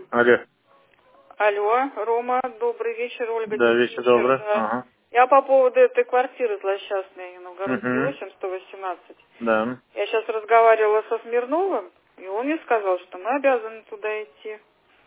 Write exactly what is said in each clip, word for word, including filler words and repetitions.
Алло. Алло, Рома, добрый вечер, Ольга, Да, вечер добрый. да. Ага. Я по поводу этой квартиры злосчастной, Новгородский Угу. восемь, сто восемнадцать. Да. Я сейчас разговаривала со Смирновым, и он мне сказал, что мы обязаны туда идти.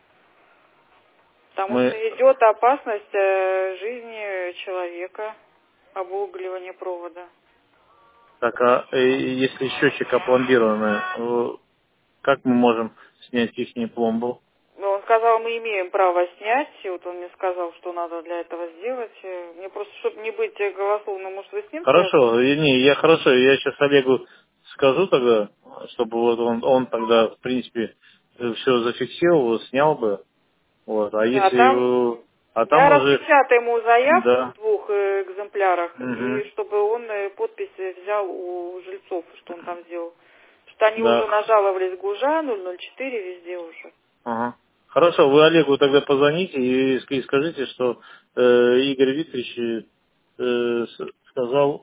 Потому Мы... что идет опасность э, жизни человека, обугливание провода. Так, а э, если счетчик опломбированный, э, как мы можем снять их пломбу? Но он сказал, мы имеем право снять, и вот он мне сказал, что надо для этого сделать. Э, Мне просто, чтобы не быть э, голословным, может, вы с ним связаны? Хорошо, э, не, я хорошо, я сейчас Олегу скажу тогда, чтобы вот он, он тогда, в принципе, все зафиксировал, снял бы. Вот, а Да, там если... э, А я там уже... распечатаю ему заявку в Да. двух э, экземплярах, Угу. и чтобы он э, подпись э, взял у жильцов, что он там сделал. Что они уже Да. нажаловались ГУЖа, ноль ноль четыре везде уже. Ага. Хорошо, вы Олегу тогда позвоните и, ск- и скажите, что э, Игорь Викторович э, с- сказал,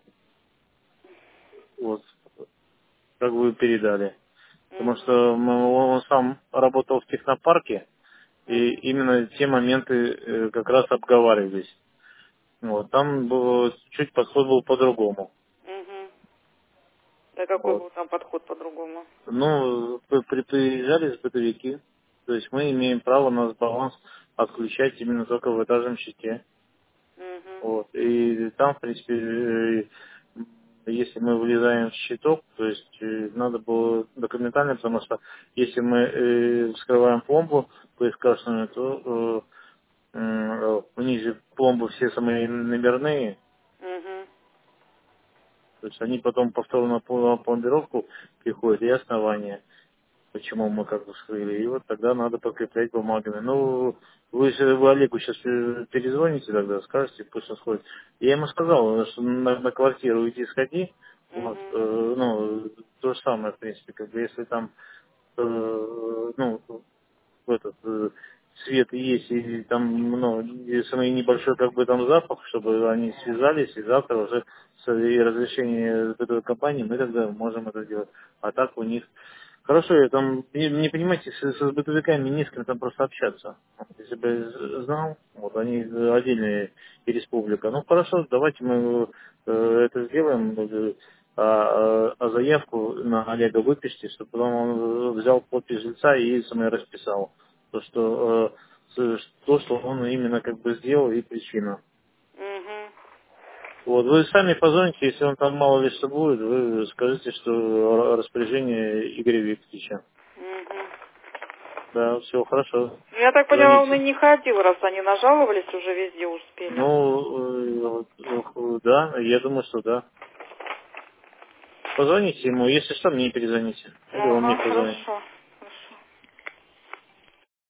вот, как вы передали. Потому Мгм. что мы- он сам работал в технопарке, и Мгм. именно те моменты э, как раз обговаривались. Вот, там был, чуть подход был по-другому. Мгм. Да какой Вот. был там подход по-другому? Ну, при- при- приезжали бытовики, то есть мы имеем право на баланс отключать именно только в этажном щите. Угу. Вот. И там, в принципе, э, если мы влезаем в щиток, то есть э, надо было документально, потому что если мы э, вскрываем пломбу поискашную, то э, э, у них же пломбы все самые номерные, Угу. то есть они потом повторно на пломбировку приходят и основания, почему мы как бы вскрыли. И вот тогда надо подкреплять бумагами. Ну, вы, же- вы Олегу сейчас перезвоните тогда, скажете, пусть он сходит. Я ему сказал, что на, на квартиру иди сходи. Вот, Угу. э, ну, то же самое, в принципе, как бы если там, э, ну, в этот э, свет есть, и там, ну, и самый небольшой как бы там запах, чтобы они связались, и завтра уже с и разрешения этой компании мы тогда можем это делать. А так у них... Хорошо, я там, не, не понимаете, с, с бытовиками не с кем там просто общаться. Если бы я з- знал, вот они отдельная республика. Ну хорошо, давайте мы э, это сделаем, э, а, а- а заявку на Олега выпишите, чтобы потом он взял подпись жильца и самое расписал. То, что, э, с- то, что он именно как бы сделал и причина. Угу. Вот, вы сами позвоните, если он там мало ли что будет, вы скажите, что распоряжение Игоря Викторовича. Угу. Да, все хорошо. Я так поняла, он и Звоните. не ходил, раз они нажаловались, уже везде успели. Ну, э, э, да, я думаю, что да. Позвоните ему, если что, мне перезвоните. Или он мне Ага, позвонит. хорошо.